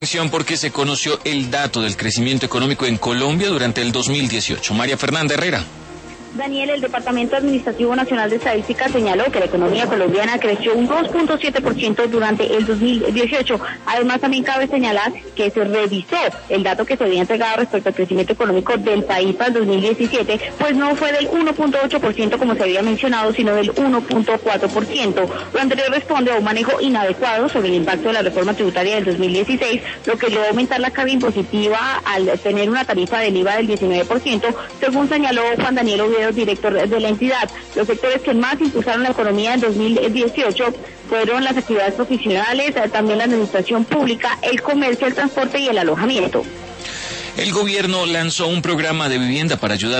Porque se conoció el dato del crecimiento económico en Colombia durante el 2018. María Fernanda Herrera. Daniel, el Departamento Administrativo Nacional de Estadística señaló que la economía colombiana creció un 2.7% durante el 2018. Además, también cabe señalar que se revisó el dato que se había entregado respecto al crecimiento económico del país para el 2017, pues no fue del 1.8% como se había mencionado, sino del 1.4%. Lo anterior responde a un manejo inadecuado sobre el impacto de la reforma tributaria del 2016, lo que llevó a aumentar la carga impositiva al tener una tarifa del IVA del 19%, según señaló Juan Daniel Oviedo, director de la entidad. Los sectores que más impulsaron la economía en 2018 fueron las actividades profesionales, también la administración pública, el comercio, el transporte y el alojamiento. El gobierno lanzó un programa de vivienda para ayudar